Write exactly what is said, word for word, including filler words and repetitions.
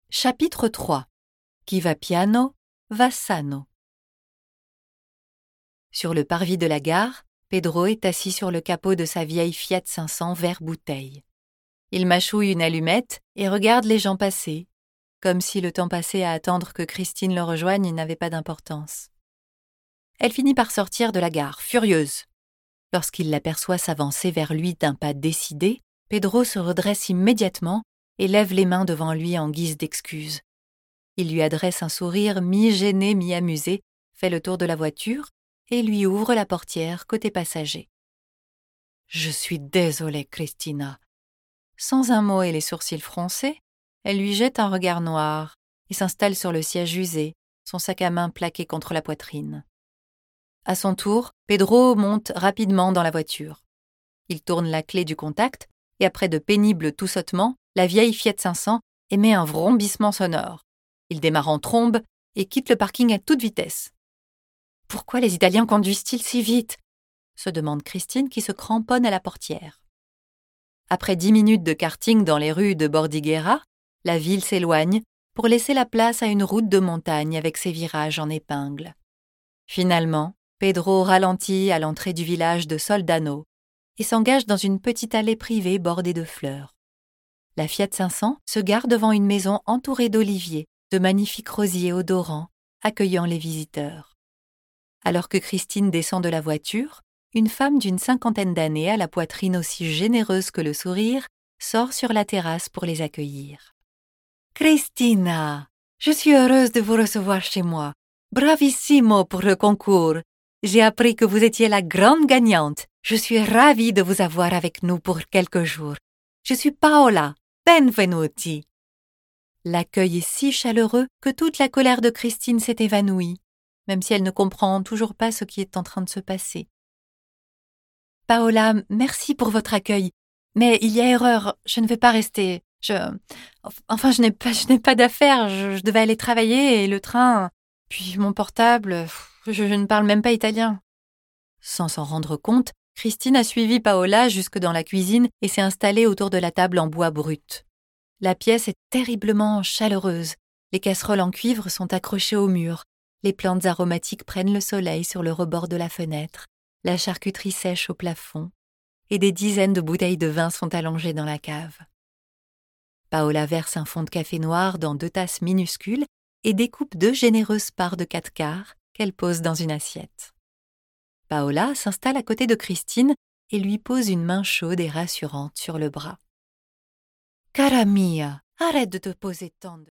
Chapitre trois. Qui va piano, va sano. Sur le parvis de la gare, Pedro est assis sur le capot de sa vieille Fiat cinq cents vert bouteille. Il mâchouille une allumette et regarde les gens passer, comme si le temps passé à attendre que Christine le rejoigne n'avait pas d'importance. Elle finit par sortir de la gare, furieuse. Lorsqu'il l'aperçoit s'avancer vers lui d'un pas décidé, Pedro se redresse immédiatement et lève les mains devant lui en guise d'excuse. Il lui adresse un sourire mi-gêné, mi-amusé, fait le tour de la voiture et lui ouvre la portière côté passager. « Je suis désolée, Cristina. » Sans un mot et les sourcils froncés, elle lui jette un regard noir et s'installe sur le siège usé, son sac à main plaqué contre la poitrine. À son tour, Pedro monte rapidement dans la voiture. Il tourne la clé du contact et après de pénibles toussotements, la vieille Fiat cinq cents émet un vrombissement sonore. Il démarre en trombe et quitte le parking à toute vitesse. « Pourquoi les Italiens conduisent-ils si vite ?» se demande Christine qui se cramponne à la portière. Après dix minutes de karting dans les rues de Bordighera, la ville s'éloigne pour laisser la place à une route de montagne avec ses virages en épingle. Finalement, Pedro ralentit à l'entrée du village de Soldano et s'engage dans une petite allée privée bordée de fleurs. La Fiat cinq cents se gare devant une maison entourée d'oliviers, de magnifiques rosiers odorants, accueillant les visiteurs. Alors que Christine descend de la voiture, une femme d'une cinquantaine d'années à la poitrine aussi généreuse que le sourire sort sur la terrasse pour les accueillir. « Cristina, je suis heureuse de vous recevoir chez moi. Bravissimo pour le concours. J'ai appris que vous étiez la grande gagnante. Je suis ravie de vous avoir avec nous pour quelques jours. Je suis Paola. Benvenuti. » L'accueil est si chaleureux que toute la colère de Christine s'est évanouie, même si elle ne comprend toujours pas ce qui est en train de se passer. « Paola, merci pour votre accueil, mais il y a erreur, je ne vais pas rester. Je... Enfin, je n'ai pas, je n'ai pas d'affaires, je, je devais aller travailler et le train... Puis mon portable, je, je ne parle même pas italien. » Sans s'en rendre compte, Christine a suivi Paola jusque dans la cuisine et s'est installée autour de la table en bois brut. La pièce est terriblement chaleureuse. Les casseroles en cuivre sont accrochées au mur. Les plantes aromatiques prennent le soleil sur le rebord de la fenêtre. La charcuterie sèche au plafond. Et des dizaines de bouteilles de vin sont allongées dans la cave. Paola verse un fond de café noir dans deux tasses minuscules et découpe deux généreuses parts de quatre quarts qu'elle pose dans une assiette. Paola s'installe à côté de Christine et lui pose une main chaude et rassurante sur le bras. « Cara mia, arrête de te poser tant de... »